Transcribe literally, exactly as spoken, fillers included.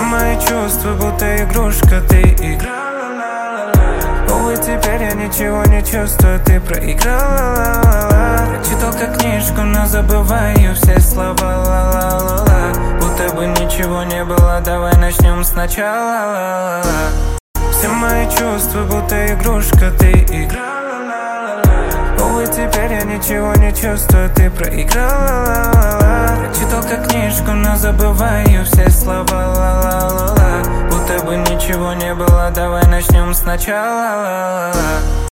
мои чувства будто игрушка, ты играла. Увы, теперь я ничего не чувствую, ты проиграла. Прочитал как книжку, но забываю все слова. Ла-ла-ла-ла. Будто бы ничего не было, давай начнем сначала. Все мои чувства будто игрушка, ты играла. Увы, теперь я ничего не чувствую, ты проиграла. Прочитал как книжку, но забываю все слова. Ла-ла-ла-ла. Будто бы ничего не было, давай начнем сначала.